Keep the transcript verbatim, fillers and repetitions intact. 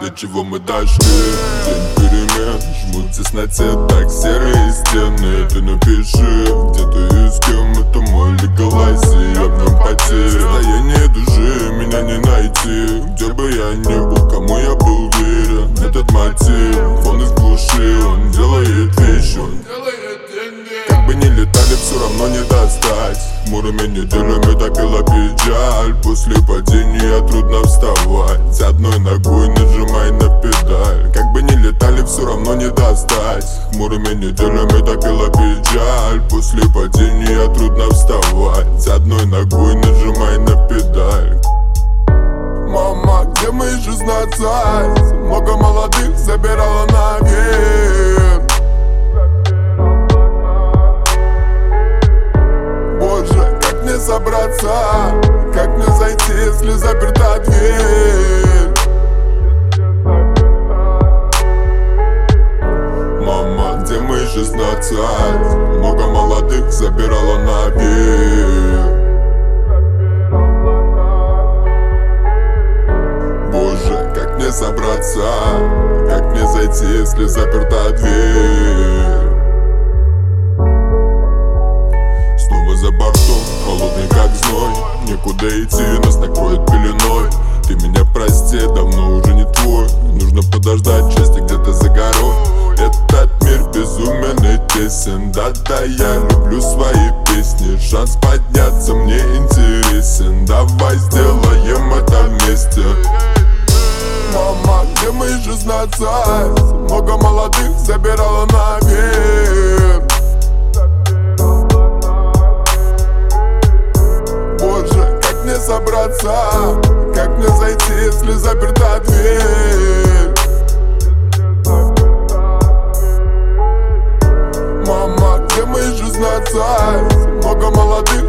до чего мы дошли. День перемен, жмут в тесноте так серые стены. Ты напиши, где ты и с кем, это мой легалайз, я в нем потерян. Состояние души меня не найти, где бы я ни был, кому я был верен. Этот мотив, он из глуши, он делает вещи, он делает деньги. Как бы ни летали, все равно не достать. Хмурыми неделями топила печаль. После падения трудно вставать, одной ногой нажимай на педаль. Как бы ни летали, все равно не достать. Хмурыми неделями топила печаль. После падения трудно вставать, одной ногой нажимай на педаль. Мама, где мои шестнадцать? Много молодых забирала наверх. Боже, как мне собраться? Как мне зайти, если заперта дверь? Мама, где мои шестнадцать? Много молодых забирала наверх. Боже, как мне собраться? Как мне зайти, если заперта дверь? Снова за бортом, холодный как зной. Некуда идти, нас накроет пеленой. Ты меня прости, давно уже не твой. Нужно подождать, счастье где-то за горой. Этот мир безумен и тесен. Да-да, я люблю свои песни. Шанс подняться мне интересен. Давай сделаем это вместе. Мама, где мои шестнадцать? Много молодых забирала наверх. Боже, как мне собраться? Как мне зайти, если заперта дверь? Мама, где мои шестнадцать? Много молодых